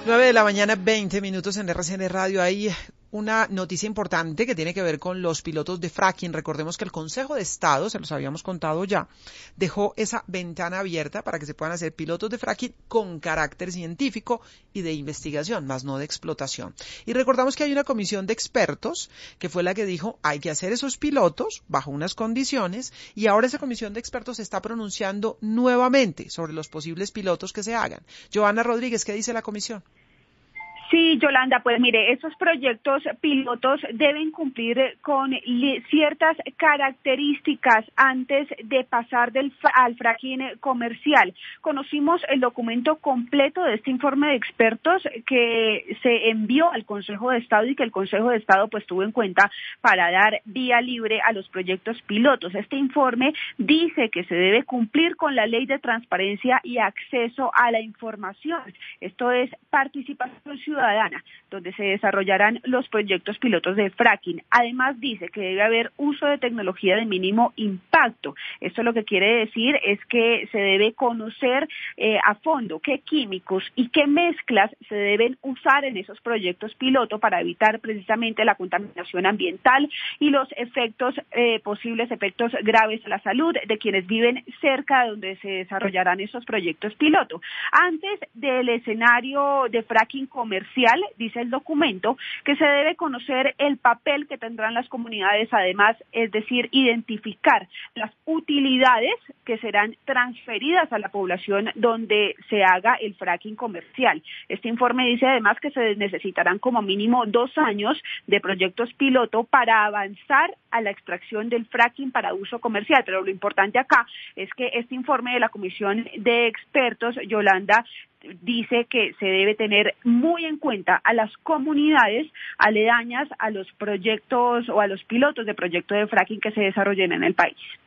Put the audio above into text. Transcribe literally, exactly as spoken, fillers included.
nueve de la mañana, veinte minutos en R C N Radio. Hay una noticia importante que tiene que ver con los pilotos de fracking. Recordemos que el Consejo de Estado, se los habíamos contado ya, dejó esa ventana abierta para que se puedan hacer pilotos de fracking con carácter científico y de investigación, más no de explotación. Y recordamos que hay una comisión de expertos que fue la que dijo hay que hacer esos pilotos bajo unas condiciones, y ahora esa comisión de expertos se está pronunciando nuevamente sobre los posibles pilotos que se hagan. Joana Rodríguez, ¿qué dice la comisión? Sí, Yolanda, pues mire, esos proyectos pilotos deben cumplir con ciertas características antes de pasar del al fracking comercial. Conocimos el documento completo de este informe de expertos que se envió al Consejo de Estado y que el Consejo de Estado pues tuvo en cuenta para dar vía libre a los proyectos pilotos. Este informe dice que se debe cumplir con la ley de transparencia y acceso a la información. Esto es participación ciudadana, donde se desarrollarán los proyectos pilotos de fracking. Además dice que debe haber uso de tecnología de mínimo impacto. Esto lo que quiere decir es que se debe conocer eh, a fondo qué químicos y qué mezclas se deben usar en esos proyectos piloto para evitar precisamente la contaminación ambiental y los efectos, eh, posibles efectos graves a la salud de quienes viven cerca de donde se desarrollarán esos proyectos piloto. Antes del escenario de fracking comercial, dice el documento que se debe conocer el papel que tendrán las comunidades, además, es decir, identificar las utilidades que serán transferidas a la población donde se haga el fracking comercial. Este informe dice además que se necesitarán como mínimo dos años de proyectos piloto para avanzar a la extracción del fracking para uso comercial, pero lo importante acá es que este informe de la Comisión de Expertos, Yolanda, dice que se debe tener muy en cuenta a las comunidades aledañas a los proyectos o a los pilotos de proyectos de fracking que se desarrollen en el país.